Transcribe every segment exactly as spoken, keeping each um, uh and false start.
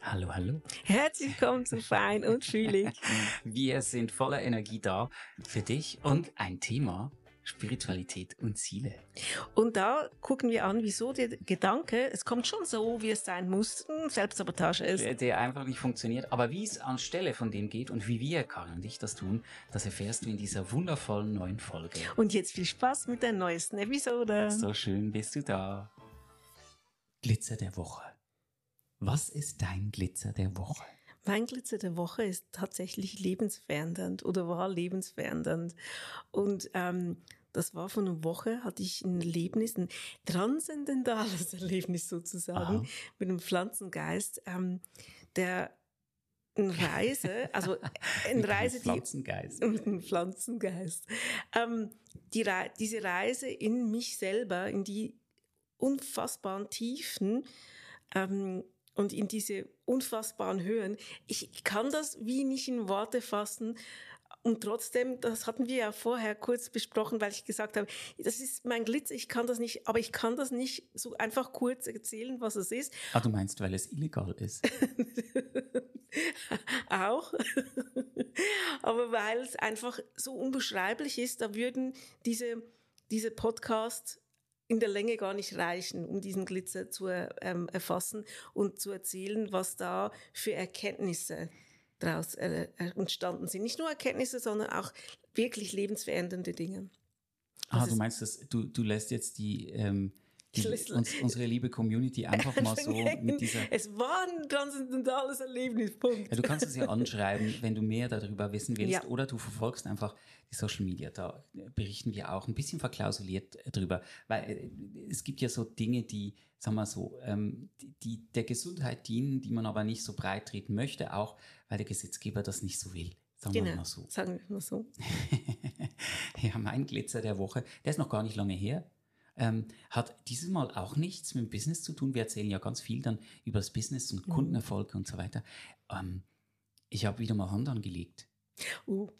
Hallo, hallo. Herzlich willkommen zu Fein und Fühlig. Wir sind voller Energie da für dich und ein Thema: Spiritualität und Ziele. Und da gucken wir an, wieso der Gedanke, es kommt schon so, wie es sein muss, Selbstsabotage ist. Der, der einfach nicht funktioniert. Aber wie es anstelle von dem geht und wie wir, Karin und ich, das tun, das erfährst du in dieser wundervollen neuen Folge. Und jetzt viel Spaß mit der neuesten Episode. So schön bist du da. Glitzer der Woche. Was ist dein Glitzer der Woche? Mein Glitzer der Woche ist tatsächlich lebensverändernd oder war lebensverändernd. Und ähm, das war vor einer Woche, hatte ich ein Erlebnis, ein transzendentales Erlebnis sozusagen, Aha. mit einem Pflanzengeist, ähm, der eine Reise, also eine Reise, die... Pflanzengeist. Mit einem Pflanzengeist. Ähm, die Re- diese Reise in mich selber, in die unfassbaren Tiefen, ähm, und in diese unfassbaren Höhen. Ich kann das wie nicht in Worte fassen. Und trotzdem, das hatten wir ja vorher kurz besprochen, weil ich gesagt habe, das ist mein Glitzer, ich kann das nicht, aber ich kann das nicht so einfach kurz erzählen, was es ist. Ah, du meinst, weil es illegal ist? Auch. Aber weil es einfach so unbeschreiblich ist, da würden diese, diese Podcasts in der Länge gar nicht reichen, um diesen Glitzer zu ähm, erfassen und zu erzählen, was da für Erkenntnisse daraus äh, entstanden sind. Nicht nur Erkenntnisse, sondern auch wirklich lebensverändernde Dinge. Ah, du meinst, dass du, du lässt jetzt die, ähm, die uns, unsere liebe Community einfach mal so mit dieser... Es war ein transzendentales Erlebnis, Punkt. Ja, du kannst es ja anschreiben, wenn du mehr darüber wissen willst, ja. oder du verfolgst einfach die Social Media, da berichten wir auch ein bisschen verklausuliert drüber, weil es gibt ja so Dinge, die, sagen wir so, ähm, die, die der Gesundheit dienen, die man aber nicht so breit treten möchte, auch weil der Gesetzgeber das nicht so will. Sagen genau, wir mal so. Sagen wir mal so. Ja, mein Glitzer der Woche, der ist noch gar nicht lange her. Ähm, hat dieses Mal auch nichts mit dem Business zu tun. Wir erzählen ja ganz viel dann über das Business und mhm. Kundenerfolge und so weiter. Ähm, ich habe wieder mal Hand angelegt. Uh.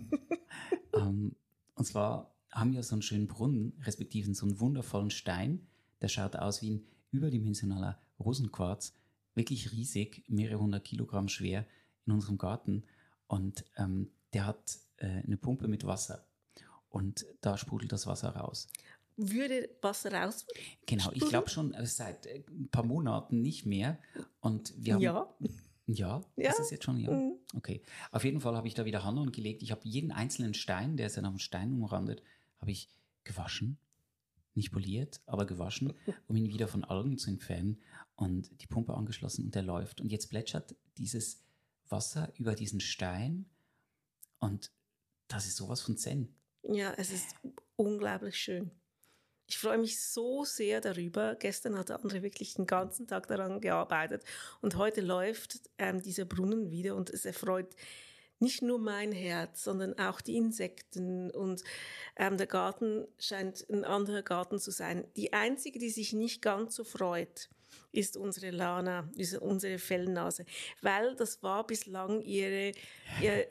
ähm, und zwar haben wir so einen schönen Brunnen, respektive so einen wundervollen Stein. Der schaut aus wie ein überdimensionaler Rosenquarz. Wirklich riesig, mehrere hundert Kilogramm schwer in unserem Garten. Und ähm, der hat äh, eine Pumpe mit Wasser. Und da sprudelt das Wasser raus. Würde Wasser raus? Genau, ich glaube schon seit ein paar Monaten nicht mehr. Und wir haben, ja. Ja, ja. ist es jetzt schon? Ja. Mhm. Okay. Auf jeden Fall habe ich da wieder Hand angelegt. Ich habe jeden einzelnen Stein, der ist ja nach dem Stein umrandet, habe ich gewaschen. Nicht poliert, aber gewaschen, um ihn wieder von Algen zu entfernen. Und die Pumpe angeschlossen und der läuft. Und jetzt plätschert dieses Wasser über diesen Stein. Und das ist sowas von Zen. Ja, es ist unglaublich schön. Ich freue mich so sehr darüber. Gestern hat der André wirklich den ganzen Tag daran gearbeitet und heute läuft ähm, dieser Brunnen wieder und es erfreut nicht nur mein Herz, sondern auch die Insekten und ähm, der Garten scheint ein anderer Garten zu sein. Die einzige, die sich nicht ganz so freut, ist unsere Lana, ist unsere Fellnase, weil das war bislang ihre, ihr,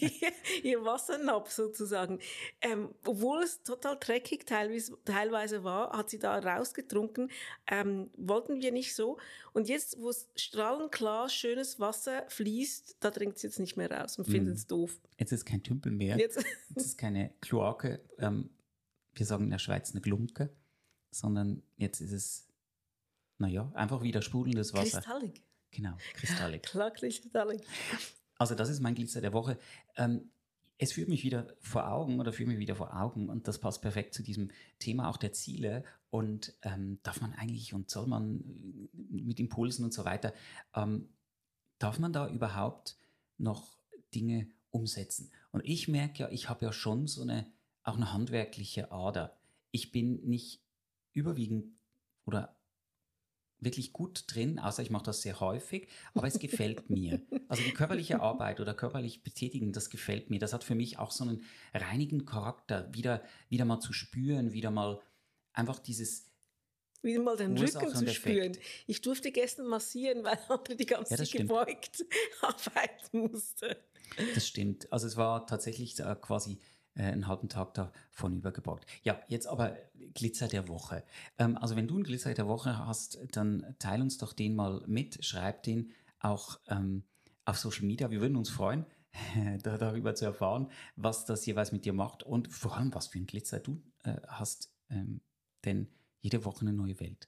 ihr Wassernapf sozusagen. Ähm, obwohl es total dreckig teilweise, teilweise war, hat sie da rausgetrunken, ähm, wollten wir nicht so. Und jetzt, wo es strahlenklar schönes Wasser fließt, da dringt es jetzt nicht mehr raus und findet es mm. doof. Jetzt ist kein Tümpel mehr, jetzt, jetzt ist keine Kloake, ähm, wir sagen in der Schweiz eine Glunke, sondern jetzt ist es Naja, einfach wieder sprudelndes Wasser. Kristallig. Genau, kristallig. Klar, kristallig. Also das ist mein Glitzer der Woche. Ähm, es führt mich wieder vor Augen oder führt mich wieder vor Augen und das passt perfekt zu diesem Thema auch der Ziele und ähm, darf man eigentlich und soll man mit Impulsen und so weiter, ähm, darf man da überhaupt noch Dinge umsetzen? Und ich merke ja, ich habe ja schon so eine, auch eine handwerkliche Ader. Ich bin nicht überwiegend oder wirklich gut drin, außer ich mache das sehr häufig, aber es gefällt mir. Also die körperliche Arbeit oder körperlich betätigen, das gefällt mir. Das hat für mich auch so einen reinigenden Charakter, wieder, wieder mal zu spüren, wieder mal einfach dieses wieder mal den Rücken zu spüren. Ich durfte gestern massieren, weil André die ganze Zeit ja, gebeugt arbeiten musste. Das stimmt. Also es war tatsächlich äh, quasi einen halben Tag davon übergebeugt. Ja, jetzt aber Glitzer der Woche. Ähm, also wenn du einen Glitzer der Woche hast, dann teil uns doch den mal mit, schreib den auch ähm, auf Social Media. Wir würden uns freuen, da, darüber zu erfahren, was das jeweils mit dir macht und vor allem, was für ein Glitzer du äh, hast. Ähm, denn jede Woche eine neue Welt.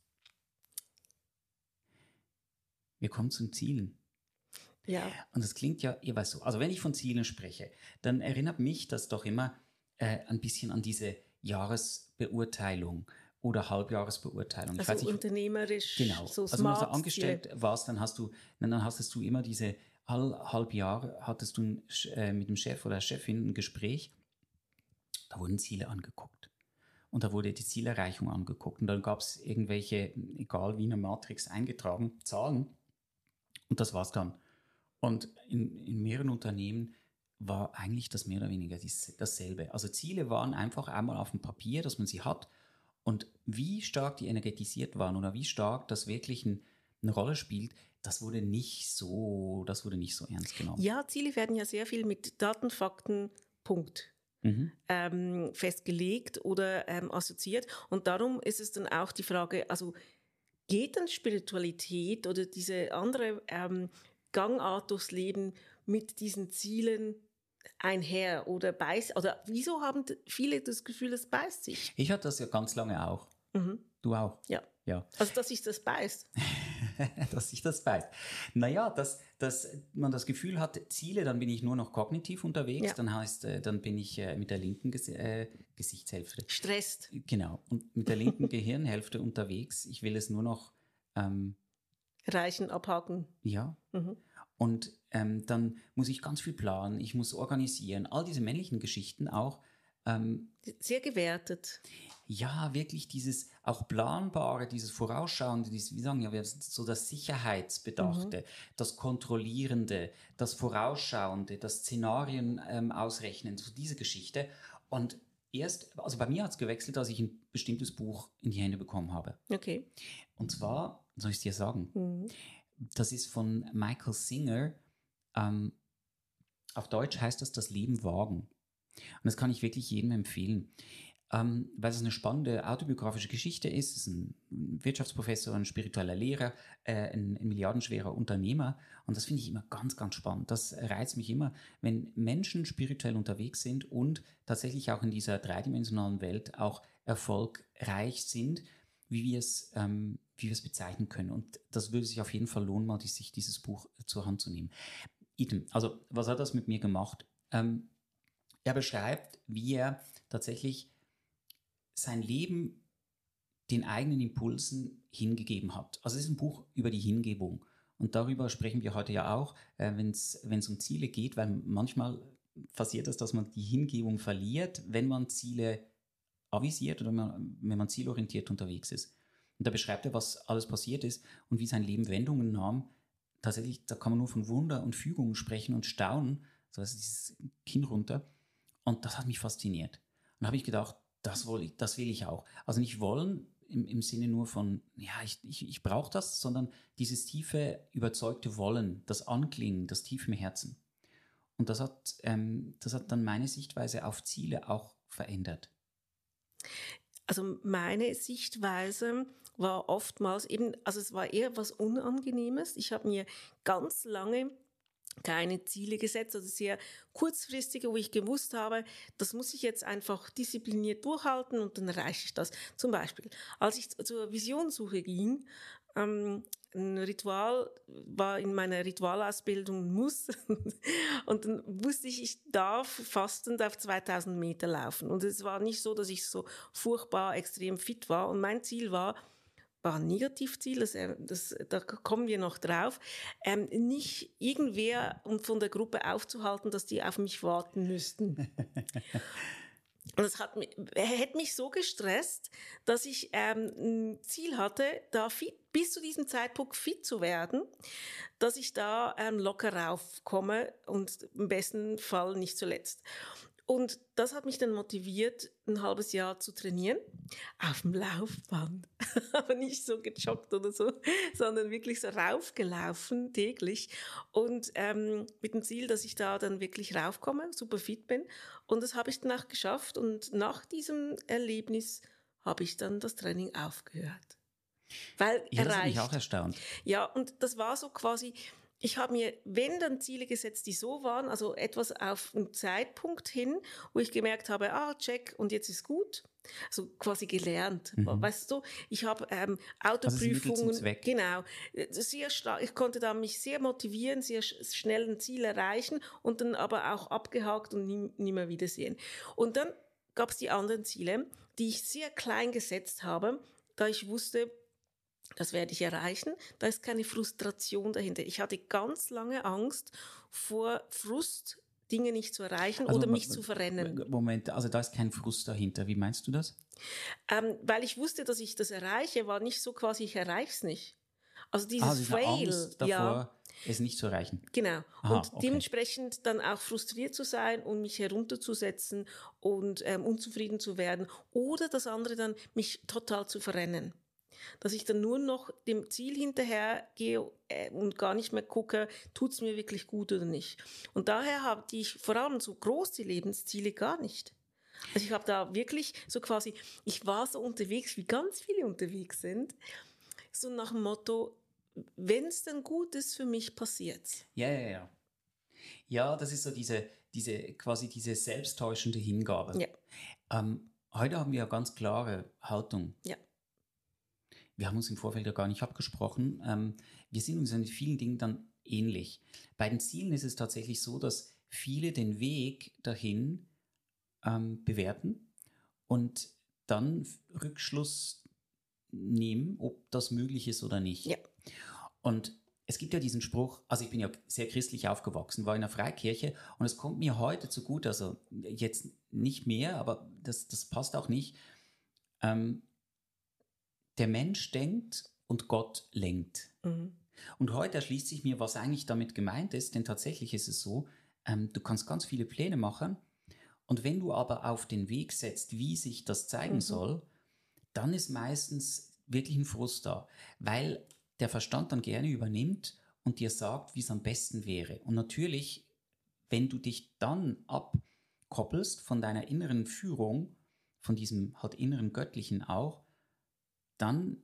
Wir kommen zum Zielen. Ja. Und das klingt ja jeweils so. Also wenn ich von Zielen spreche, dann erinnert mich das doch immer äh, ein bisschen an diese Jahresbeurteilung oder Halbjahresbeurteilung. Also ich weiß nicht, unternehmerisch, genau. so Also wenn du so Smart-Ziele. angestellt warst, dann hast du, dann hattest du immer diese all, halb Jahr hattest du ein, äh, mit dem Chef oder Chefin ein Gespräch. Da wurden Ziele angeguckt. Und da wurde die Zielerreichung angeguckt. Und dann gab es irgendwelche, egal wie in der Matrix eingetragen, Zahlen. Und das war's dann. Und in, in mehreren Unternehmen war eigentlich das mehr oder weniger dies, dasselbe. Also Ziele waren einfach einmal auf dem Papier, dass man sie hat. Und wie stark die energetisiert waren oder wie stark das wirklich ein, eine Rolle spielt, das wurde nicht so, das wurde nicht so ernst genommen. Ja, Ziele werden ja sehr viel mit Daten, Fakten, Punkt. Mhm. Ähm, festgelegt oder ähm, assoziiert. Und darum ist es dann auch die Frage, also geht dann Spiritualität oder diese andere ähm, Gangart durchs Leben mit diesen Zielen einher oder beißt, oder wieso haben viele das Gefühl, es beißt sich? Ich hatte das ja ganz lange auch. Mhm. Du auch? Ja. Ja. Also, dass sich das beißt. dass sich das beißt. Naja, dass, dass man das Gefühl hat, Ziele, dann bin ich nur noch kognitiv unterwegs, ja. dann heißt, dann bin ich mit der linken Ges- äh, Gesichtshälfte. Stresst. Genau. Und mit der linken Gehirnhälfte unterwegs. Ich will es nur noch ähm, reichen, abhaken. Ja. Mhm. Und ähm, dann muss ich ganz viel planen, ich muss organisieren, all diese männlichen Geschichten auch. Ähm, Sehr gewertet. Ja, wirklich dieses auch Planbare, dieses Vorausschauende, dieses, wie sagen ja, so das Sicherheitsbedachte, mhm. das Kontrollierende, das Vorausschauende, das Szenarien ähm, ausrechnen, so diese Geschichte. Und erst, also bei mir hat es gewechselt, als ich ein bestimmtes Buch in die Hände bekommen habe. Okay. Und zwar, soll ich es dir sagen, mhm. das ist von Michael Singer. Ähm, auf Deutsch heißt das Das Leben wagen. Und das kann ich wirklich jedem empfehlen. Ähm, weil es eine spannende autobiografische Geschichte ist. Es ist ein Wirtschaftsprofessor, ein spiritueller Lehrer, äh, ein, ein milliardenschwerer Unternehmer. Und das finde ich immer ganz, ganz spannend. Das reizt mich immer, wenn Menschen spirituell unterwegs sind und tatsächlich auch in dieser dreidimensionalen Welt auch erfolgreich sind, wie wir es, ähm, wie wir es bezeichnen können. Und das würde sich auf jeden Fall lohnen, mal die, sich dieses Buch zur Hand zu nehmen. Idem, also was hat das mit mir gemacht? Ähm, er beschreibt, wie er tatsächlich sein Leben den eigenen Impulsen hingegeben hat. Also es ist ein Buch über die Hingebung. Und darüber sprechen wir heute ja auch, äh, wenn es um Ziele geht, weil manchmal passiert es, dass man die Hingebung verliert, wenn man Ziele avisiert oder man, wenn man zielorientiert unterwegs ist. Und da beschreibt er, was alles passiert ist und wie sein Leben Wendungen nahm. Tatsächlich, da kann man nur von Wunder und Fügungen sprechen und staunen. So ist dieses Kinn runter. Und das hat mich fasziniert. Und da habe ich gedacht, das will ich, das will ich auch. Also nicht wollen im, im Sinne nur von, ja, ich, ich, ich brauche das, sondern dieses tiefe, überzeugte Wollen, das Anklingen, das tief im Herzen. Und das hat, ähm, das hat dann meine Sichtweise auf Ziele auch verändert. Also meine Sichtweise war oftmals eben, also es war eher was Unangenehmes. Ich habe mir ganz lange keine Ziele gesetzt, also sehr kurzfristige, wo ich gewusst habe, das muss ich jetzt einfach diszipliniert durchhalten und dann erreiche ich das. Zum Beispiel, als ich zur Visionssuche ging, ähm, ein Ritual war in meiner Ritualausbildung ein Muss und dann wusste ich, ich darf fastend auf zweitausend Meter laufen und es war nicht so, dass ich so furchtbar extrem fit war und mein Ziel war, war ein Negativziel, das, das, da kommen wir noch drauf, ähm, nicht irgendwer und von der Gruppe aufzuhalten, dass die auf mich warten müssten. Und das hat mich, hätte mich so gestresst, dass ich ähm, ein Ziel hatte, da fit, bis zu diesem Zeitpunkt fit zu werden, dass ich da ähm, locker raufkomme und im besten Fall nicht zuletzt. Und das hat mich dann motiviert, ein halbes Jahr zu trainieren, auf dem Laufband. Aber nicht so gejoggt oder so, sondern wirklich so raufgelaufen, täglich. Und ähm, mit dem Ziel, dass ich da dann wirklich raufkomme, super fit bin. Und das habe ich dann auch geschafft. Und nach diesem Erlebnis habe ich dann das Training aufgehört. Weil Ja, das hat erreicht. mich auch erstaunt. Ja, und das war so quasi, ich habe mir, wenn dann Ziele gesetzt, die so waren, also etwas auf einen Zeitpunkt hin, wo ich gemerkt habe, ah, check, und jetzt ist gut. So quasi gelernt. Mhm. Weißt du, ich habe ähm, Also es ist ein Mittel zum Autoprüfungen, Zweck. genau, sehr stark, ich konnte da mich sehr motivieren, sehr sch- schnell ein Ziel erreichen und dann aber auch abgehakt und nie, nie mehr wiedersehen. Und dann gab es die anderen Ziele, die ich sehr klein gesetzt habe, da ich wusste, das werde ich erreichen. Da ist keine Frustration dahinter. Ich hatte ganz lange Angst vor Frust, Dinge nicht zu erreichen Also, oder mich m- zu verrennen. Moment, also da ist kein Frust dahinter. Wie meinst du das? Ähm, weil ich wusste, dass ich das erreiche, war nicht so quasi, ich erreiche es nicht. Also Ah, dieses es ist eine Fail, Angst ja, davor, es nicht zu erreichen. genau. Aha, Und okay. dementsprechend dann auch frustriert zu sein und mich herunterzusetzen und ähm, unzufrieden zu werden oder das andere dann mich total zu verrennen. Dass ich dann nur noch dem Ziel hinterhergehe äh, und gar nicht mehr gucke, tut es mir wirklich gut oder nicht. Und daher habe ich vor allem so große Lebensziele gar nicht. Also ich habe da wirklich so quasi, ich war so unterwegs, wie ganz viele unterwegs sind, so nach dem Motto, wenn es dann gut ist für mich, passiert's. Ja, ja, ja. Ja, das ist so diese, diese quasi diese selbsttäuschende Hingabe. Ja, Ähm, heute haben wir ja ganz klare Haltung. ja. Wir haben uns im Vorfeld ja gar nicht abgesprochen. Ähm, wir sind uns in vielen Dingen dann ähnlich. Bei den Zielen ist es tatsächlich so, dass viele den Weg dahin ähm, bewerten und dann Rückschluss nehmen, ob das möglich ist oder nicht. Ja. Und es gibt ja diesen Spruch, also ich bin ja sehr christlich aufgewachsen, war in einer Freikirche und es kommt mir heute zugute, also jetzt nicht mehr, aber das, das passt auch nicht. Ähm, der Mensch denkt und Gott lenkt. Mhm. Und heute erschließt sich mir, was eigentlich damit gemeint ist, denn tatsächlich ist es so, ähm, du kannst ganz viele Pläne machen und wenn du aber auf den Weg setzt, wie sich das zeigen Mhm. soll, dann ist meistens wirklich ein Frust da, weil der Verstand dann gerne übernimmt und dir sagt, wie es am besten wäre. Und natürlich, wenn du dich dann abkoppelst von deiner inneren Führung, von diesem halt inneren Göttlichen auch, dann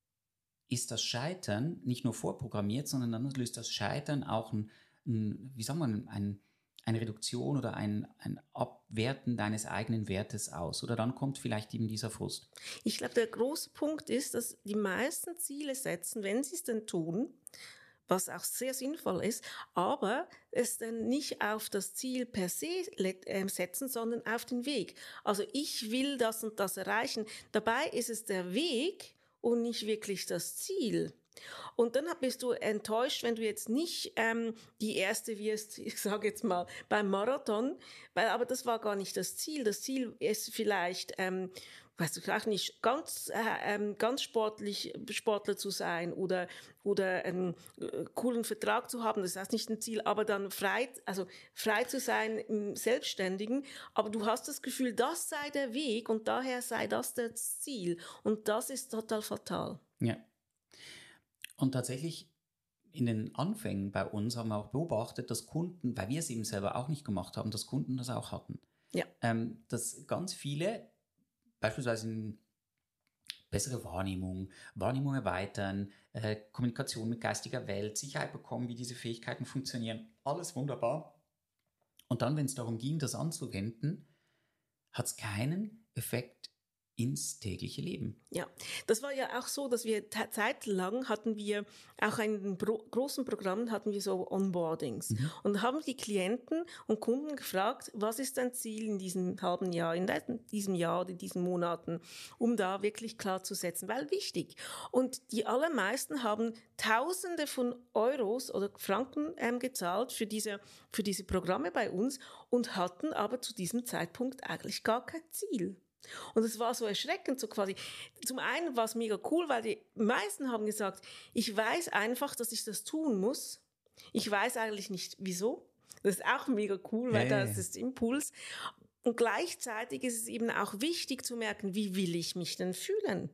ist das Scheitern nicht nur vorprogrammiert, sondern dann löst das Scheitern auch ein, ein wie sagen wir, ein, eine Reduktion oder ein, ein Abwerten deines eigenen Wertes aus. Oder dann kommt vielleicht eben dieser Frust. Ich glaube, der große Punkt ist, dass die meisten Ziele setzen, wenn sie es denn tun, was auch sehr sinnvoll ist, aber es dann nicht auf das Ziel per se setzen, sondern auf den Weg. Also ich will das und das erreichen. Dabei ist es der Weg und nicht wirklich das Ziel. Und dann bist du enttäuscht, wenn du jetzt nicht ähm, die Erste wirst, ich sage jetzt mal, beim Marathon, weil aber das war gar nicht das Ziel. Das Ziel ist vielleicht, ähm, weißt du, auch nicht ganz, äh, ähm, ganz sportlich Sportler zu sein oder, oder einen äh, coolen Vertrag zu haben, das ist auch nicht ein Ziel, aber dann frei, also frei zu sein im Selbstständigen, aber du hast das Gefühl, das sei der Weg und daher sei das das Ziel und das ist total fatal. Ja. Und tatsächlich in den Anfängen bei uns haben wir auch beobachtet, dass Kunden, weil wir es eben selber auch nicht gemacht haben, dass Kunden das auch hatten. Ja. Ähm, dass ganz viele beispielsweise in bessere Wahrnehmung, Wahrnehmung erweitern, äh, Kommunikation mit geistiger Welt, Sicherheit bekommen, wie diese Fähigkeiten funktionieren. Alles wunderbar. Und dann, wenn es darum ging, das anzuwenden, hat es keinen Effekt ins tägliche Leben. Ja, das war ja auch so, dass wir t- zeitlang hatten wir auch in den Pro- großen Programmen hatten wir so Onboardings Mhm. und haben die Klienten und Kunden gefragt, was ist dein Ziel in diesem halben Jahr, in diesem Jahr oder in diesen Monaten, um da wirklich klar zu setzen, weil wichtig. Und die allermeisten haben Tausende von Euros oder Franken ähm, gezahlt für diese, für diese Programme bei uns und hatten aber zu diesem Zeitpunkt eigentlich gar kein Ziel. Und es war so erschreckend, so quasi. Zum einen war es mega cool, weil die meisten haben gesagt, ich weiß einfach, dass ich das tun muss. Ich weiß eigentlich nicht, wieso. Das ist auch mega cool, weil Hey. das ist Impuls. Und gleichzeitig ist es eben auch wichtig zu merken, wie will ich mich denn fühlen?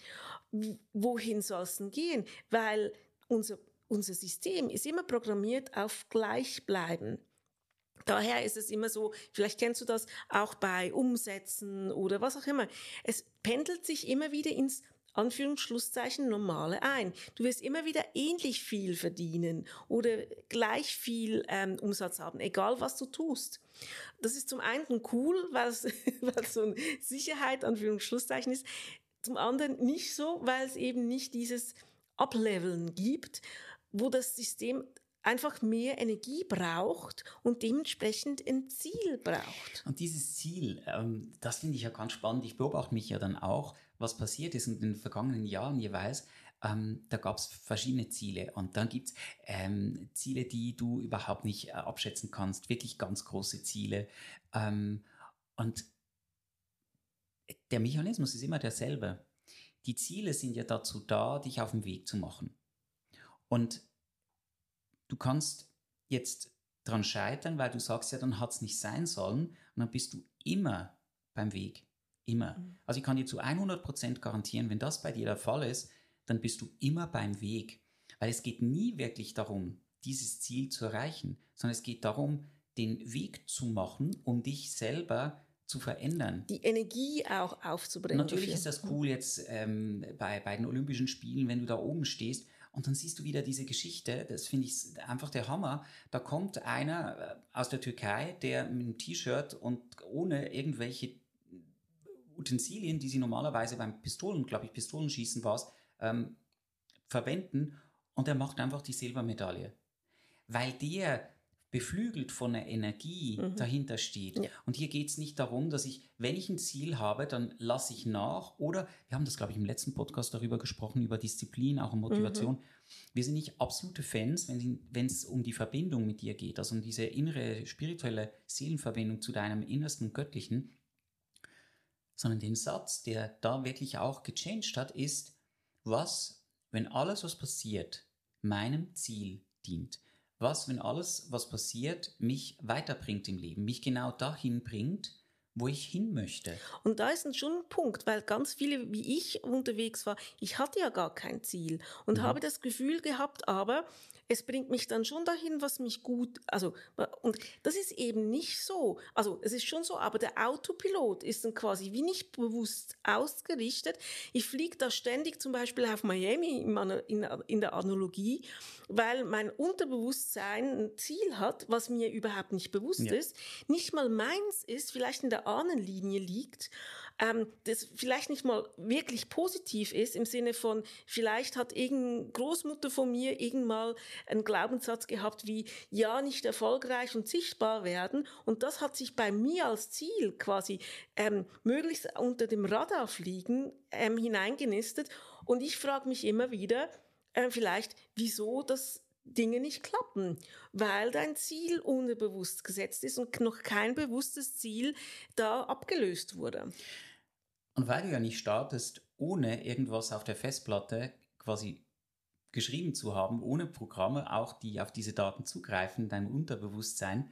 Wohin soll es denn gehen? Weil unser, unser System ist immer programmiert auf Gleichbleiben. Daher ist es immer so, vielleicht kennst du das auch bei Umsätzen oder was auch immer. Es pendelt sich immer wieder ins Anführungsschlusszeichen normale ein. Du wirst immer wieder ähnlich viel verdienen oder gleich viel ähm, Umsatz haben, egal was du tust. Das ist zum einen cool, weil es, weil es so eine Sicherheit, Anführungsschlusszeichen ist, zum anderen nicht so, weil es eben nicht dieses Ableveln gibt, wo das System einfach mehr Energie braucht und dementsprechend ein Ziel braucht. Und dieses Ziel, ähm, das finde ich ja ganz spannend. Ich beobachte mich ja dann auch, was passiert ist in den vergangenen Jahren jeweils. Ähm, da gab es verschiedene Ziele und dann gibt es ähm, Ziele, die du überhaupt nicht äh, abschätzen kannst, wirklich ganz große Ziele. Ähm, und der Mechanismus ist immer derselbe. Die Ziele sind ja dazu da, dich auf den Weg zu machen. Und du kannst jetzt dran scheitern, weil du sagst ja, dann hat es nicht sein sollen und dann bist du immer beim Weg. Immer. Mhm. Also ich kann dir zu hundert Prozent garantieren, wenn das bei dir der Fall ist, dann bist du immer beim Weg. Weil es geht nie wirklich darum, dieses Ziel zu erreichen, sondern es geht darum, den Weg zu machen, um dich selber zu verändern. Die Energie auch aufzubringen. Natürlich dafür. Ist das cool jetzt ähm, bei, bei den Olympischen Spielen, wenn du da oben stehst und dann siehst du wieder diese Geschichte, das finde ich einfach der Hammer. Da kommt einer aus der Türkei, der mit einem T-Shirt und ohne irgendwelche Utensilien, die sie normalerweise beim Pistolen, glaube ich, Pistolenschießen war es, ähm, verwenden und er macht einfach die Silbermedaille. Weil der beflügelt von der Energie mhm. dahinter steht. Ja. Und hier geht es nicht darum, dass ich, wenn ich ein Ziel habe, dann lasse ich nach. Oder, wir haben das, glaube ich, im letzten Podcast darüber gesprochen, über Disziplin, auch um Motivation. Mhm. Wir sind nicht absolute Fans, wenn es um die Verbindung mit dir geht, also um diese innere, spirituelle Seelenverbindung zu deinem Innersten und Göttlichen, sondern den Satz, der da wirklich auch gechanged hat, ist, was, wenn alles, was passiert, meinem Ziel dient? Was, wenn alles, was passiert, mich weiterbringt im Leben, mich genau dahin bringt, wo ich hin möchte? Und da ist schon ein Punkt, weil ganz viele, wie ich unterwegs war, ich hatte ja gar kein Ziel und mhm. habe das Gefühl gehabt, aber es bringt mich dann schon dahin, was mich gut, also, und das ist eben nicht so. Also, es ist schon so, aber der Autopilot ist dann quasi wie nicht bewusst ausgerichtet. Ich fliege da ständig zum Beispiel auf Miami in der Analogie, weil mein Unterbewusstsein ein Ziel hat, was mir überhaupt nicht bewusst ja. ist, nicht mal meins ist, vielleicht in der Ahnenlinie liegt, ähm, das vielleicht nicht mal wirklich positiv ist, im Sinne von, vielleicht hat irgendeine Großmutter von mir irgendwann mal einen Glaubenssatz gehabt wie, ja, nicht erfolgreich und sichtbar werden. Und das hat sich bei mir als Ziel quasi ähm, möglichst unter dem Radar fliegen ähm, hineingenistet. Und ich frage mich immer wieder, äh, vielleicht, wieso das Dinge nicht klappen, weil dein Ziel unterbewusst gesetzt ist und noch kein bewusstes Ziel da abgelöst wurde. Und weil du ja nicht startest, ohne irgendwas auf der Festplatte quasi geschrieben zu haben, ohne Programme, auch die auf diese Daten zugreifen, dein Unterbewusstsein,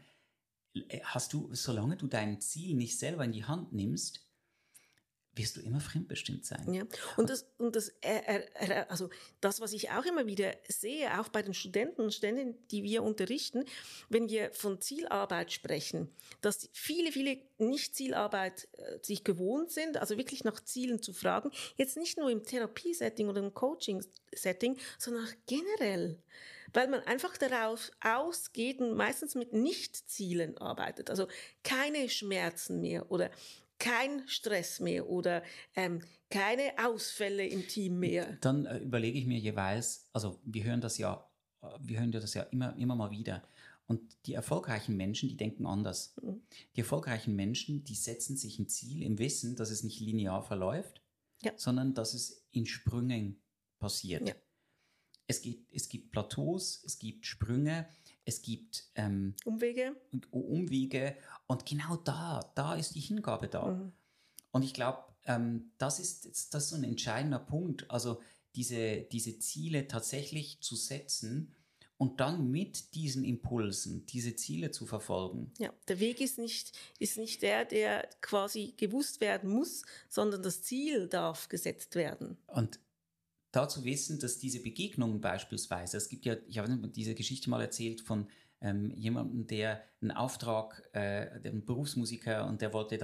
hast du, solange du dein Ziel nicht selber in die Hand nimmst, wirst du immer fremdbestimmt sein. Ja. Und das, und das, äh, äh, also das, was ich auch immer wieder sehe, auch bei den Studenten und Studentinnen, die wir unterrichten, wenn wir von Zielarbeit sprechen, dass viele, viele Nicht-Zielarbeit äh, sich gewohnt sind, also wirklich nach Zielen zu fragen, jetzt nicht nur im Therapiesetting oder im Coaching-Setting, sondern auch generell. Weil man einfach darauf ausgeht und meistens mit Nicht-Zielen arbeitet. Also keine Schmerzen mehr oder kein Stress mehr oder ähm, keine Ausfälle im Team mehr. Dann äh, überlege ich mir jeweils, also wir hören das ja, wir hören das ja immer, immer mal wieder. Und die erfolgreichen Menschen, die denken anders. Mhm. Die erfolgreichen Menschen, die setzen sich ein Ziel im Wissen, dass es nicht linear verläuft, ja. sondern dass es in Sprüngen passiert. Ja. Es gibt, es gibt Plateaus, es gibt Sprünge, es gibt ähm, Umwege. Umwege und genau da, da ist die Hingabe da. Mhm. Und ich glaube, ähm, das, ist, das ist so ein entscheidender Punkt, also diese, diese Ziele tatsächlich zu setzen und dann mit diesen Impulsen diese Ziele zu verfolgen. Ja, der Weg ist nicht, ist nicht der, der quasi gewusst werden muss, sondern das Ziel darf gesetzt werden. Und da zu wissen, dass diese Begegnungen beispielsweise, es gibt ja, ich habe diese Geschichte mal erzählt von ähm, jemandem, der einen Auftrag, äh, der ein Berufsmusiker, und der wollte dann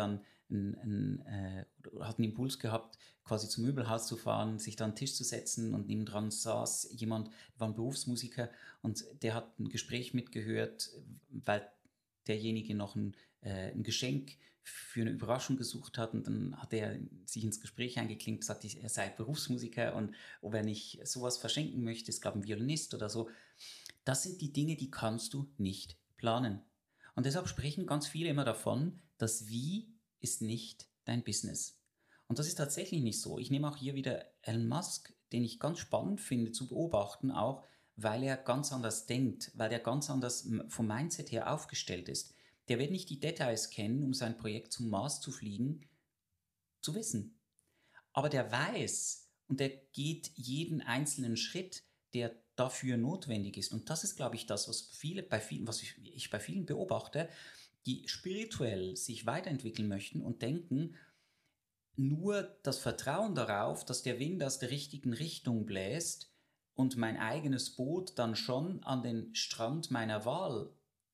ein, ein, äh, hat einen Impuls gehabt, quasi zum Möbelhaus zu fahren, sich da an den Tisch zu setzen und neben dran saß jemand, war ein Berufsmusiker und der hat ein Gespräch mitgehört, weil derjenige noch ein, äh, ein Geschenk für eine Überraschung gesucht hat und dann hat er sich ins Gespräch eingeklinkt, gesagt, er sei Berufsmusiker und ob er nicht sowas verschenken möchte, es gab einen Violinist oder so. Das sind die Dinge, die kannst du nicht planen. Und deshalb sprechen ganz viele immer davon, das Wie ist nicht dein Business. Und das ist tatsächlich nicht so. Ich nehme auch hier wieder Elon Musk, den ich ganz spannend finde zu beobachten, auch weil er ganz anders denkt, weil er ganz anders vom Mindset her aufgestellt ist. Der wird nicht die Details kennen, um sein Projekt zum Mars zu fliegen, zu wissen. Aber der weiß und der geht jeden einzelnen Schritt, der dafür notwendig ist. Und das ist, glaube ich, das, was viele, bei vielen, was ich, ich bei vielen beobachte, die spirituell sich weiterentwickeln möchten und denken, nur das Vertrauen darauf, dass der Wind aus der richtigen Richtung bläst und mein eigenes Boot dann schon an den Strand meiner Wahl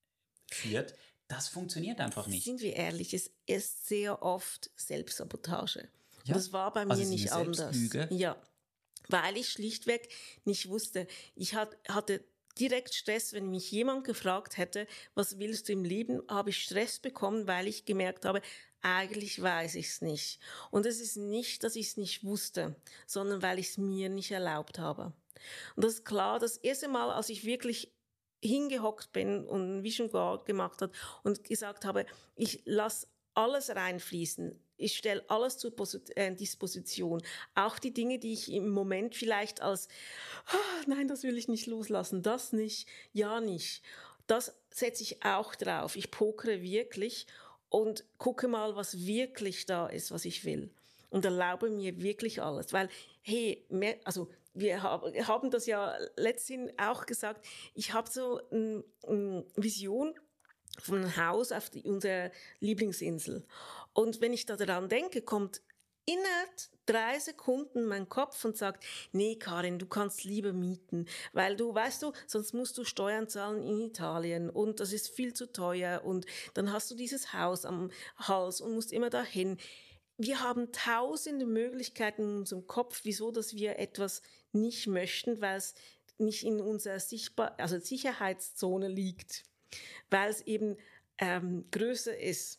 führt, das funktioniert einfach nicht. Sind wir ehrlich, es ist sehr oft Selbstsabotage. Ja. Das war bei mir also nicht anders. Selbstlüge. Ja, weil ich schlichtweg nicht wusste. Ich hat, hatte direkt Stress, wenn mich jemand gefragt hätte, was willst du im Leben, habe ich Stress bekommen, weil ich gemerkt habe, eigentlich weiß ich es nicht. Und es ist nicht, dass ich es nicht wusste, sondern weil ich es mir nicht erlaubt habe. Und das ist klar, das erste Mal, als ich wirklich hingehockt bin und ein Vision Board gemacht hat und gesagt habe, ich lasse alles reinfließen, ich stelle alles zur Posit- äh, Disposition, auch die Dinge, die ich im Moment vielleicht als oh, nein, das will ich nicht loslassen, das nicht, ja nicht, das setze ich auch drauf. Ich pokere wirklich und gucke mal, was wirklich da ist, was ich will und erlaube mir wirklich alles, weil hey, mehr, also wir haben das ja letztens auch gesagt, ich habe so eine, eine Vision von einem Haus auf die, unserer Lieblingsinsel. Und wenn ich da daran denke, kommt innerhalb drei Sekunden mein Kopf und sagt, nee, Karin, du kannst lieber mieten, weil du, weißt du, sonst musst du Steuern zahlen in Italien und das ist viel zu teuer und dann hast du dieses Haus am Hals und musst immer dahin. Wir haben tausende Möglichkeiten in unserem Kopf, wieso, dass wir etwas nicht möchten, weil es nicht in unserer Sichtbar- also Sicherheitszone liegt, weil es eben ähm, größer ist.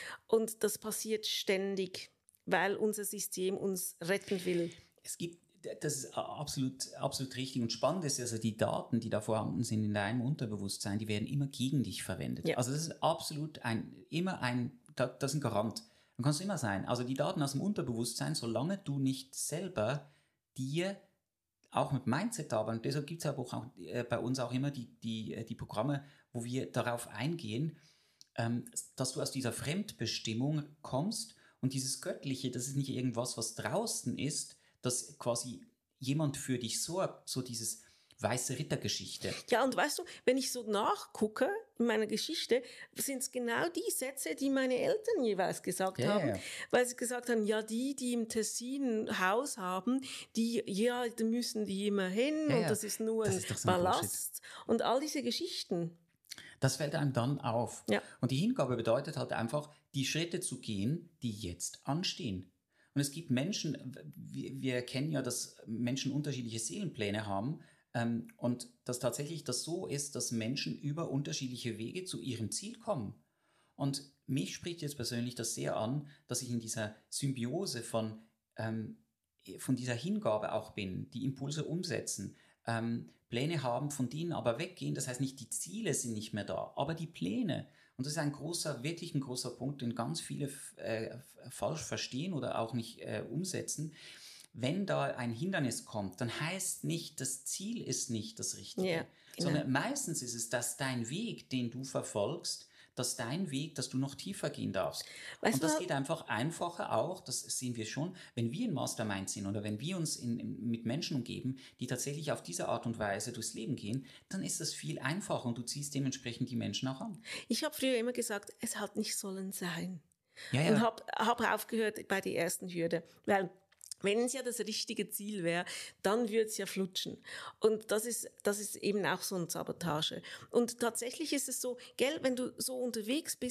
Und das passiert ständig, weil unser System uns retten will. Es gibt, das ist absolut, absolut richtig und spannend ist, also die Daten, die da vorhanden sind in deinem Unterbewusstsein, die werden immer gegen dich verwendet. Ja. Also das ist absolut ein, immer ein, das ist ein Garant. Dann kannst du immer sein. Also die Daten aus dem Unterbewusstsein, solange du nicht selber dir auch mit Mindset arbeiten, und deshalb gibt es ja auch, auch äh, bei uns auch immer die, die, die Programme, wo wir darauf eingehen, ähm, dass du aus dieser Fremdbestimmung kommst und dieses Göttliche, das ist nicht irgendwas, was draußen ist, das quasi jemand für dich sorgt, so dieses weiße Rittergeschichte. Ja, und weißt du, wenn ich so nachgucke in meiner Geschichte, sind es genau die Sätze, die meine Eltern jeweils gesagt Yeah. haben, weil sie gesagt haben, ja, die, die im Tessin ein Haus haben, die, ja, da müssen die immer hin Ja, und ja. das ist nur Das ein ist doch so ein Ballast und all diese Geschichten. Das fällt einem dann auf. Ja. Und die Hingabe bedeutet halt einfach, die Schritte zu gehen, die jetzt anstehen. Und es gibt Menschen, wir, wir kennen ja, dass Menschen unterschiedliche Seelenpläne haben, ähm, und dass tatsächlich das so ist, dass Menschen über unterschiedliche Wege zu ihrem Ziel kommen. Und mich spricht jetzt persönlich das sehr an, dass ich in dieser Symbiose von, ähm, von dieser Hingabe auch bin, die Impulse umsetzen, ähm, Pläne haben, von denen aber weggehen. Das heißt nicht, die Ziele sind nicht mehr da, aber die Pläne. Und das ist ein großer, wirklich ein großer Punkt, den ganz viele äh, falsch verstehen oder auch nicht äh, umsetzen. Wenn da ein Hindernis kommt, dann heißt nicht, das Ziel ist nicht das Richtige, Ja, genau. sondern meistens ist es, dass dein Weg, den du verfolgst, dass dein Weg, dass du noch tiefer gehen darfst. Weißt und das du, geht einfach einfacher auch, das sehen wir schon, wenn wir in Mastermind sind oder wenn wir uns in, in, mit Menschen umgeben, die tatsächlich auf diese Art und Weise durchs Leben gehen, dann ist das viel einfacher und du ziehst dementsprechend die Menschen auch an. Ich habe früher immer gesagt, es hat nicht sollen sein. Ja, ja. Und habe hab aufgehört bei der ersten Hürde, weil wenn es ja das richtige Ziel wäre, dann würde es ja flutschen. Und das ist, das ist eben auch so eine Sabotage. Und tatsächlich ist es so, gell, wenn du so unterwegs bist,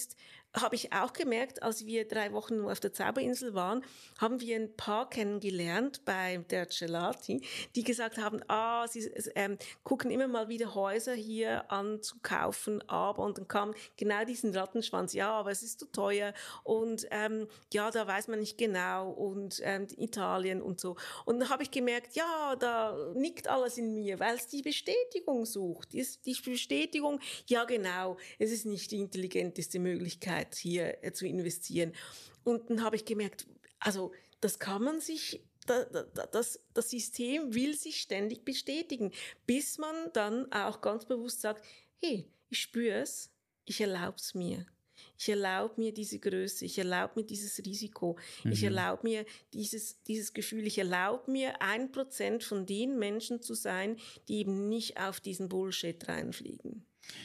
habe ich auch gemerkt, als wir drei Wochen nur auf der Zauberinsel waren, haben wir ein Paar kennengelernt bei der Gelati, die gesagt haben, ah, sie ähm, gucken immer mal wieder Häuser hier an zu kaufen, aber, und dann kam genau diesen Rattenschwanz, ja, aber es ist zu teuer und ähm, ja, da weiß man nicht genau und ähm, Italien und so. Und dann habe ich gemerkt, ja, da nickt alles in mir, weil es die Bestätigung sucht. Die, die Bestätigung, ja genau, es ist nicht die intelligenteste Möglichkeit, hier äh, zu investieren. Und dann habe ich gemerkt, also das kann man sich, da, da, das, das System will sich ständig bestätigen, bis man dann auch ganz bewusst sagt, hey, ich spüre es, ich erlaube es mir. Ich erlaube mir diese Größe, ich erlaube mir dieses Risiko, mhm. ich erlaube mir dieses, dieses Gefühl, ich erlaube mir ein Prozent von den Menschen zu sein, die eben nicht auf diesen Bullshit reinfliegen.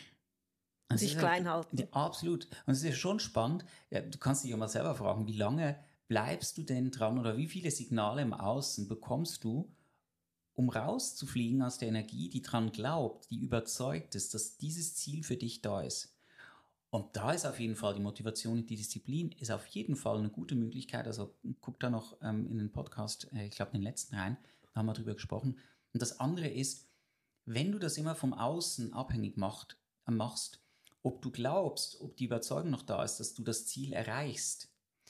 Und sich klein halten. Ja, absolut. Und es ist schon spannend, ja, du kannst dich ja mal selber fragen, wie lange bleibst du denn dran oder wie viele Signale im Außen bekommst du, um rauszufliegen aus der Energie, die dran glaubt, die überzeugt ist, dass dieses Ziel für dich da ist. Und da ist auf jeden Fall die Motivation und die Disziplin ist auf jeden Fall eine gute Möglichkeit. Also guck da noch ähm, in den Podcast, äh, ich glaube den letzten rein, da haben wir drüber gesprochen. Und das andere ist, wenn du das immer vom Außen abhängig macht, äh, machst, ob du glaubst, ob die Überzeugung noch da ist, dass du das Ziel erreichst,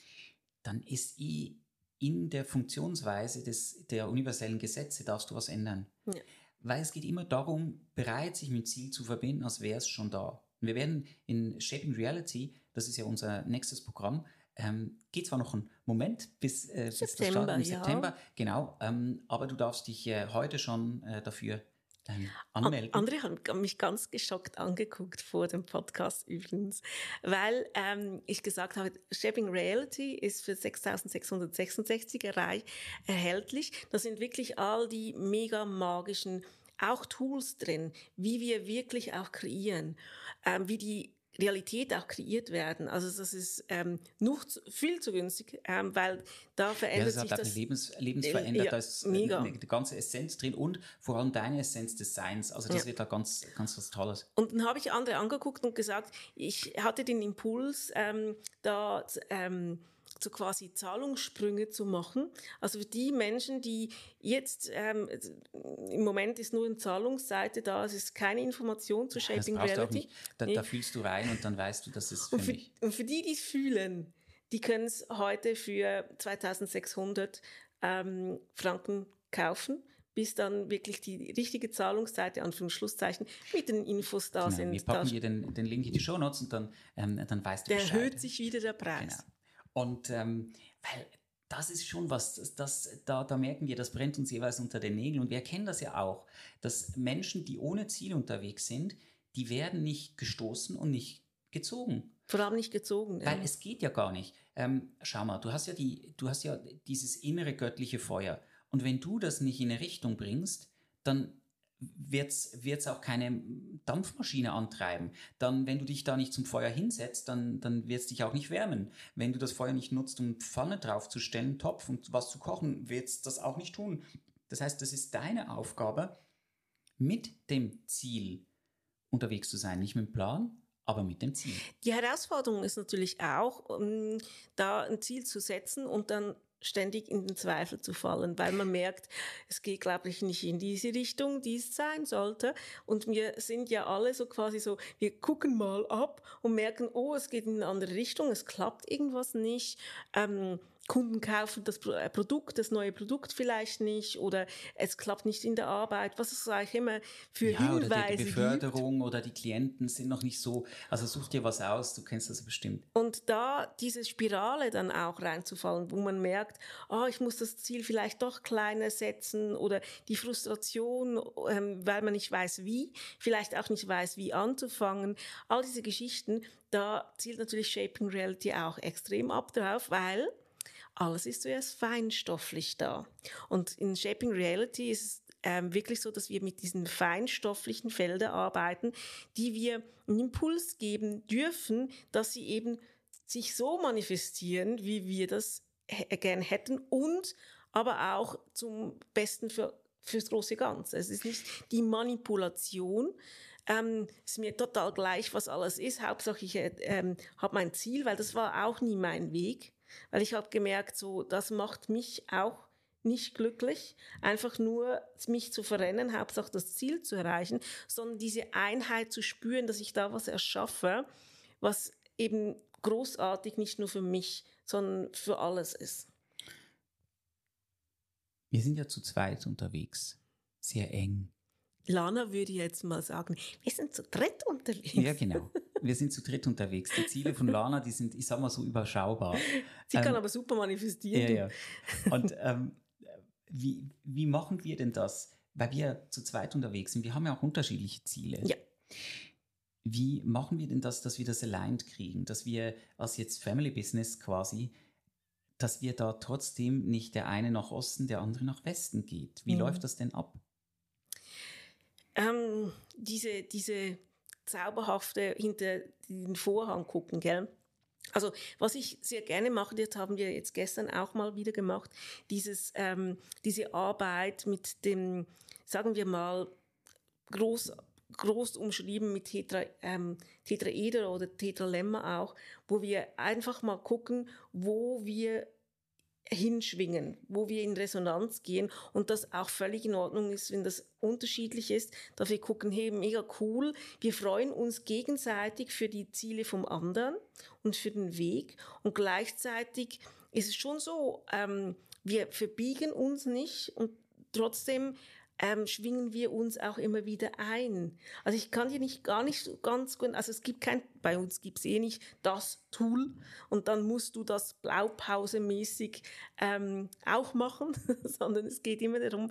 dann ist eh in der Funktionsweise des, der universellen Gesetze darfst du was ändern. Ja. Weil es geht immer darum, bereit sich mit dem Ziel zu verbinden, als wäre es schon da. Und wir werden in Shaping Reality, das ist ja unser nächstes Programm, ähm, geht zwar noch einen Moment bis, äh, bis September, das Start im ja. September, genau, ähm, aber du darfst dich äh, heute schon äh, dafür ähm, anmelden. Andere haben mich ganz geschockt angeguckt vor dem Podcast übrigens, weil ähm, ich gesagt habe, Shaping Reality ist für sechstausendsechshundertsechsundsechzig erreich, erhältlich. Da sind wirklich all die mega magischen auch Tools drin, wie wir wirklich auch kreieren, ähm, wie die Realität auch kreiert werden. Also das ist ähm, noch zu, viel zu günstig, ähm, weil da verändert ja, das sich hat das. Eine Lebens, lebensverändert, ja, da ist mega. Eine, eine ganze Essenz drin und vor allem deine Essenz des Seins. Also das ja. wird da ganz, ganz was Tolles. Und dann habe ich andere angeguckt und gesagt, ich hatte den Impuls, ähm, da ähm, so quasi Zahlungssprünge zu machen. Also für die Menschen, die jetzt, ähm, im Moment ist nur eine Zahlungsseite da, es ist keine Information zu Shaping das Reality. Nicht. Da, nee. da fühlst du rein und dann weißt du, das ist für, und für mich. Und für die, die es fühlen, die können es heute für zweitausendsechshundert ähm, Franken kaufen, bis dann wirklich die richtige Zahlungsseite, Anführungsschlusszeichen, mit den Infos da genau, sind. Wir packen dir den, den Link in die Shownotes und dann, ähm, dann weißt du der Bescheid. erhöht sich wieder der Preis. Genau. Und ähm, weil das ist schon was, das, das, da, da merken wir, das brennt uns jeweils unter den Nägeln. Und wir erkennen das ja auch, dass Menschen, die ohne Ziel unterwegs sind, die werden nicht gestoßen und nicht gezogen. Vor allem nicht gezogen. Weil ja. es geht ja gar nicht. Ähm, schau mal, du hast ja die, du hast ja dieses innere göttliche Feuer. Und wenn du das nicht in eine Richtung bringst, dann wird es auch keine Dampfmaschine antreiben. Dann, wenn du dich da nicht zum Feuer hinsetzt, dann, dann wird es dich auch nicht wärmen. Wenn du das Feuer nicht nutzt, um Pfanne draufzustellen, Topf und was zu kochen, wird es das auch nicht tun. Das heißt, das ist deine Aufgabe, mit dem Ziel unterwegs zu sein. Nicht mit dem Plan, aber mit dem Ziel. Die Herausforderung ist natürlich auch, um da ein Ziel zu setzen und dann ständig in den Zweifel zu fallen, weil man merkt, es geht, glaube ich, nicht in diese Richtung, die es sein sollte. Und wir sind ja alle so quasi so, wir gucken mal ab und merken, oh, es geht in eine andere Richtung, es klappt irgendwas nicht. Ähm, Kunden kaufen das Produkt, das neue Produkt vielleicht nicht oder es klappt nicht in der Arbeit, was es eigentlich immer für ja, Hinweise oder die, die Beförderung gibt. Oder die Klienten sind noch nicht so, also such dir was aus, du kennst das bestimmt. Und da diese Spirale dann auch reinzufallen, wo man merkt, oh, ich muss das Ziel vielleicht doch kleiner setzen oder die Frustration, ähm, weil man nicht weiß wie, vielleicht auch nicht weiß, wie anzufangen, all diese Geschichten, da zielt natürlich Shaping Reality auch extrem ab drauf, weil alles ist zuerst feinstofflich da. Und in Shaping Reality ist es ähm, wirklich so, dass wir mit diesen feinstofflichen Feldern arbeiten, die wir einen Impuls geben dürfen, dass sie eben sich so manifestieren, wie wir das h- gern hätten und aber auch zum Besten für fürs große Ganze. Es ist nicht die Manipulation Ähm, ist mir total gleich, was alles ist. Hauptsache ich ähm, habe mein Ziel, weil das war auch nie mein Weg. Weil ich habe gemerkt, so, das macht mich auch nicht glücklich, einfach nur mich zu verrennen, Hauptsache das Ziel zu erreichen, sondern diese Einheit zu spüren, dass ich da was erschaffe, was eben großartig nicht nur für mich, sondern für alles ist. Wir sind ja zu zweit unterwegs, sehr eng. Lana würde jetzt mal sagen, wir sind zu dritt unterwegs. Ja, genau. Wir sind zu dritt unterwegs. Die Ziele von Lana, die sind, ich sag mal so, überschaubar. Sie ähm, kann aber super manifestieren. Ja, ja. Und ähm, wie, wie machen wir denn das? Weil wir zu zweit unterwegs sind. Wir haben ja auch unterschiedliche Ziele. Ja. Wie machen wir denn das, dass wir das aligned kriegen? Dass wir als jetzt Family Business quasi, dass wir da trotzdem nicht der eine nach Osten, der andere nach Westen geht. Wie mhm. läuft das denn ab? Ähm, diese, diese zauberhafte hinter den Vorhang gucken, gell? Also was ich sehr gerne mache, das haben wir jetzt gestern auch mal wieder gemacht, dieses, ähm, diese Arbeit mit dem, sagen wir mal, groß, groß umschrieben mit Tetra, ähm, Tetraeder oder Tetralemma auch, wo wir einfach mal gucken, wo wir hinschwingen, wo wir in Resonanz gehen und das auch völlig in Ordnung ist, wenn das unterschiedlich ist, dass wir gucken, hey, mega cool, wir freuen uns gegenseitig für die Ziele vom anderen und für den Weg und gleichzeitig ist es schon so, ähm, wir verbiegen uns nicht und trotzdem ähm, schwingen wir uns auch immer wieder ein. Also ich kann dir nicht gar nicht so ganz gut, also es gibt kein, bei uns gibt es eh nicht das Tool und dann musst du das Blaupause-mäßig ähm, auch machen, sondern es geht immer darum,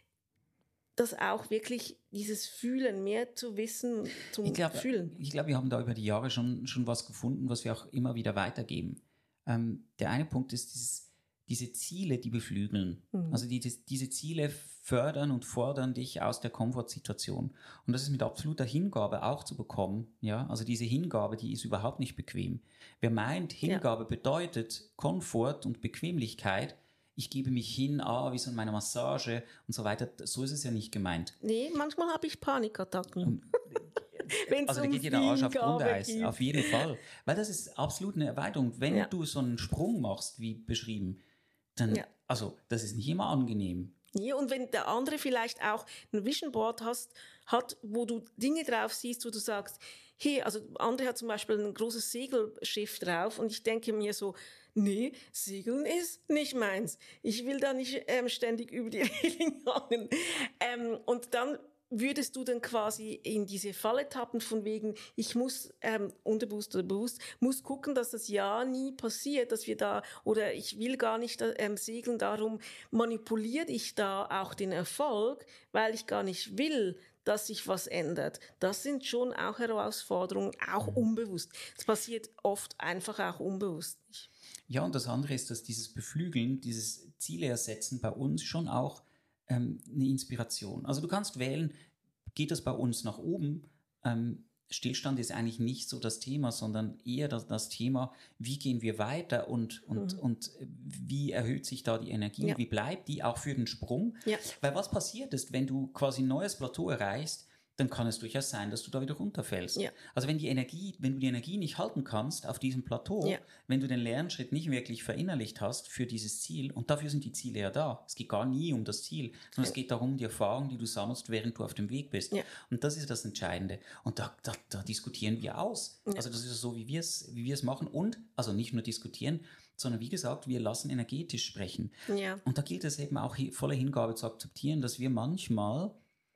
dass auch wirklich dieses Fühlen, mehr zu wissen, zum ich glaub, Fühlen. Ich glaube, wir haben da über die Jahre schon, schon was gefunden, was wir auch immer wieder weitergeben. Ähm, der eine Punkt ist dieses diese Ziele, die beflügeln. Mhm. Also die, die, diese Ziele fördern und fordern dich aus der Komfortsituation. Und das ist mit absoluter Hingabe auch zu bekommen. Ja? Also diese Hingabe, die ist überhaupt nicht bequem. Wer meint, Hingabe ja. bedeutet Komfort und Bequemlichkeit, ich gebe mich hin, ah, wie so in meiner Massage und so weiter, so ist es ja nicht gemeint. Nee, manchmal habe ich Panikattacken. Um, also da geht dir der Arsch auf Grundeis, auf jeden Fall. Weil das ist absolut eine Erweiterung. Wenn ja. du so einen Sprung machst, wie beschrieben, dann, ja. also das ist nicht immer angenehm. Ja, und wenn der andere vielleicht auch ein Vision Board hast, hat, wo du Dinge drauf siehst, wo du sagst, hey, also andere hat zum Beispiel ein großes Segelschiff drauf und ich denke mir so, nee, Segeln ist nicht meins. Ich will da nicht ähm, ständig über die Reling hangen. Ähm, und dann würdest du dann quasi in diese Falle tappen von wegen, ich muss, ähm, unterbewusst oder bewusst, muss gucken, dass das ja nie passiert, dass wir da, oder ich will gar nicht ähm, segeln, darum manipuliere ich da auch den Erfolg, weil ich gar nicht will, dass sich was ändert. Das sind schon auch Herausforderungen, auch unbewusst. Das passiert oft einfach auch unbewusst nicht. Ja, und das andere ist, dass dieses Beflügeln, dieses Ziele ersetzen bei uns schon auch ähm, eine Inspiration. Also du kannst wählen, geht das bei uns nach oben? Ähm, Stillstand ist eigentlich nicht so das Thema, sondern eher das, das Thema, wie gehen wir weiter und, und, mhm. und wie erhöht sich da die Energie, ja. wie bleibt die auch für den Sprung? Ja. Weil was passiert ist, wenn du quasi ein neues Plateau erreichst, dann kann es durchaus sein, dass du da wieder runterfällst. Ja. Also wenn die Energie, wenn du die Energie nicht halten kannst auf diesem Plateau, ja. wenn du den Lernschritt nicht wirklich verinnerlicht hast für dieses Ziel, und dafür sind die Ziele ja da. Es geht gar nie um das Ziel, sondern ja. es geht darum, die Erfahrung, die du sammelst, während du auf dem Weg bist. Ja. Und das ist das Entscheidende. Und da, da, da diskutieren wir aus. Ja. Also das ist so, wie wir es wie wir es machen. Und, also nicht nur diskutieren, sondern wie gesagt, wir lassen energetisch sprechen. Ja. Und da gilt es eben auch voller Hingabe zu akzeptieren, dass wir manchmal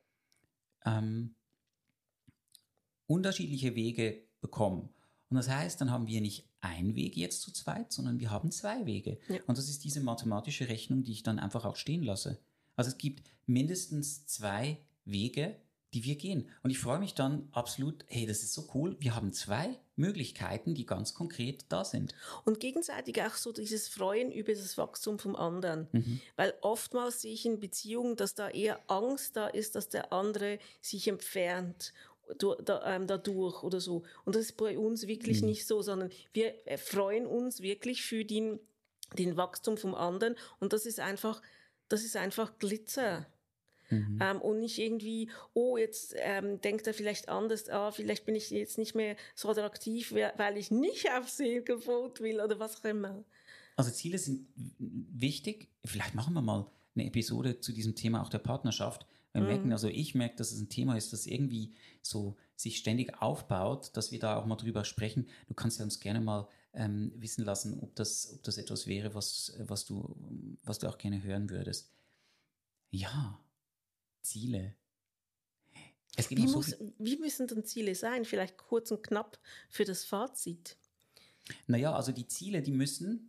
Ähm, unterschiedliche Wege bekommen. Und das heißt, dann haben wir nicht einen Weg jetzt zu zweit, sondern wir haben zwei Wege. Ja. Und das ist diese mathematische Rechnung, die ich dann einfach auch stehen lasse. Also es gibt mindestens zwei Wege, die wir gehen. Und ich freue mich dann absolut, hey, das ist so cool, wir haben zwei Möglichkeiten, die ganz konkret da sind. Und gegenseitig auch so dieses Freuen über das Wachstum vom anderen. Mhm. Weil oftmals sehe ich in Beziehungen, dass da eher Angst da ist, dass der andere sich entfernt da, ähm, dadurch oder so. Und das ist bei uns wirklich mhm. nicht so, sondern wir freuen uns wirklich für den, den Wachstum vom anderen. Und das ist einfach, das ist einfach Glitzer. Mhm. Ähm, und nicht irgendwie, oh, jetzt ähm, denkt er vielleicht anders, ah, vielleicht bin ich jetzt nicht mehr so attraktiv, weil ich nicht auf Segelboot will oder was auch immer. Also Ziele sind wichtig. Vielleicht machen wir mal eine Episode zu diesem Thema auch der Partnerschaft. Wir mhm. merken, also ich merke, dass es ein Thema ist, das irgendwie so sich ständig aufbaut, dass wir da auch mal drüber sprechen. Du kannst ja uns gerne mal ähm, wissen lassen, ob das, ob das etwas wäre, was, was, du, was du auch gerne hören würdest. Ja, Ziele. Es gibt wie, noch so muss, wie müssen denn Ziele sein? Vielleicht kurz und knapp für das Fazit. Naja, also die Ziele, die müssen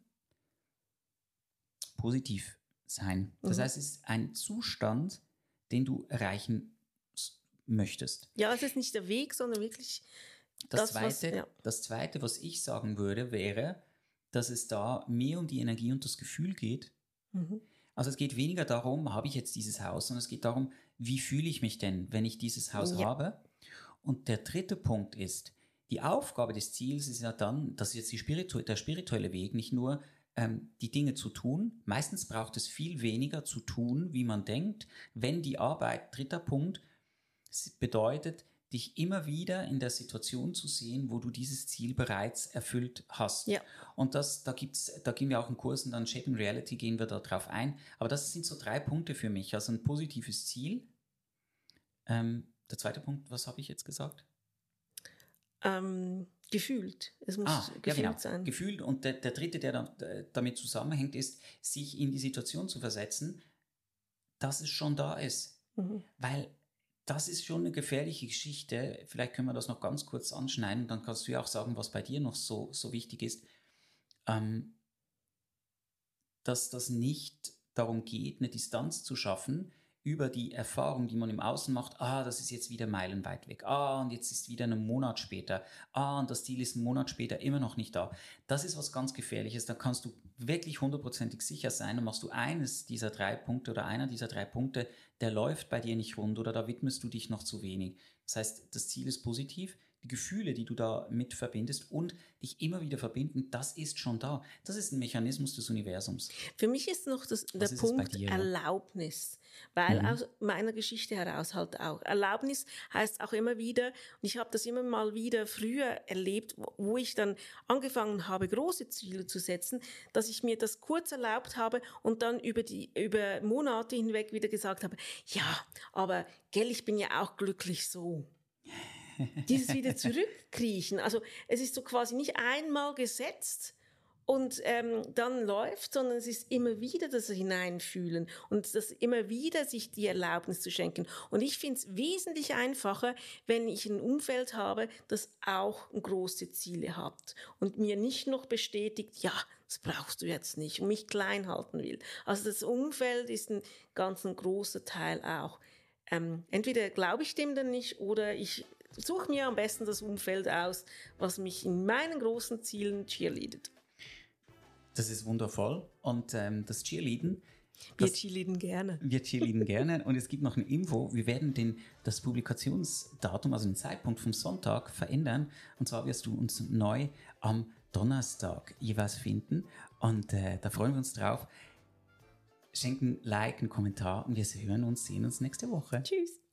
positiv sein. Das mhm. heißt, es ist ein Zustand, den du erreichen möchtest. Ja, es ist nicht der Weg, sondern wirklich das, das Zweite, was, ja. das Zweite, was ich sagen würde, wäre, dass es da mehr um die Energie und das Gefühl geht. Mhm. Also es geht weniger darum, habe ich jetzt dieses Haus, sondern es geht darum, wie fühle ich mich denn, wenn ich dieses Haus ja. habe. Und der dritte Punkt ist, die Aufgabe des Ziels ist ja dann, das ist jetzt die Spiritu- der spirituelle Weg, nicht nur ähm, die Dinge zu tun. Meistens braucht es viel weniger zu tun, wie man denkt, wenn die Arbeit, dritter Punkt, bedeutet, dich immer wieder in der Situation zu sehen, wo du dieses Ziel bereits erfüllt hast. Ja. Und das, da gibt's, da gehen wir auch in Kursen, dann Shaping Reality gehen wir da drauf ein. Aber das sind so drei Punkte für mich. Also ein positives Ziel. Ähm, der zweite Punkt, was habe ich jetzt gesagt? Ähm, gefühlt. Es muss ah, gefühlt ja, genau. sein. Gefühlt. Und der, der dritte, der da, damit zusammenhängt, ist, sich in die Situation zu versetzen, dass es schon da ist. Mhm. Weil das ist schon eine gefährliche Geschichte. Vielleicht können wir das noch ganz kurz anschneiden. Dann kannst du ja auch sagen, was bei dir noch so, so wichtig ist. Ähm, dass das nicht darum geht, eine Distanz zu schaffen über die Erfahrung, die man im Außen macht. Ah, das ist jetzt wieder meilenweit weg. Ah, und jetzt ist wieder ein Monat später. Ah, und das Ziel ist einen Monat später immer noch nicht da. Das ist was ganz Gefährliches. Da kannst du wirklich hundertprozentig sicher sein. Und machst du eines dieser drei Punkte oder einer dieser drei Punkte, der läuft bei dir nicht rund oder da widmest du dich noch zu wenig. Das heißt, das Ziel ist positiv. Die Gefühle, die du da mit verbindest und dich immer wieder verbinden, das ist schon da. Das ist ein Mechanismus des Universums. Für mich ist noch das, der Punkt dir, Erlaubnis, weil mhm. aus meiner Geschichte heraus halt auch. Erlaubnis heißt auch immer wieder, und ich habe das immer mal wieder früher erlebt, wo ich dann angefangen habe, große Ziele zu setzen, dass ich mir das kurz erlaubt habe und dann über die über Monate hinweg wieder gesagt habe, ja, aber gell, ich bin ja auch glücklich so. Dieses wieder zurückkriechen. Also es ist so quasi nicht einmal gesetzt und ähm, dann läuft, sondern es ist immer wieder das Hineinfühlen und das immer wieder sich die Erlaubnis zu schenken. Und ich finde es wesentlich einfacher, wenn ich ein Umfeld habe, das auch große Ziele hat und mir nicht noch bestätigt, ja, das brauchst du jetzt nicht und mich klein halten will. Also das Umfeld ist ein ganz ein großer Teil auch. Ähm, entweder glaube ich dem dann nicht oder ich suche mir am besten das Umfeld aus, was mich in meinen großen Zielen cheerleadet. Das ist wundervoll. Und ähm, das Cheerleaden... Wir cheerleaden gerne. Wir cheerleaden gerne. Und es gibt noch eine Info. Wir werden den, das Publikationsdatum, also den Zeitpunkt vom Sonntag verändern. Und zwar wirst du uns neu am Donnerstag jeweils finden. Und äh, da freuen wir uns drauf. Schenken ein Like, einen Kommentar und wir hören uns, sehen uns nächste Woche. Tschüss.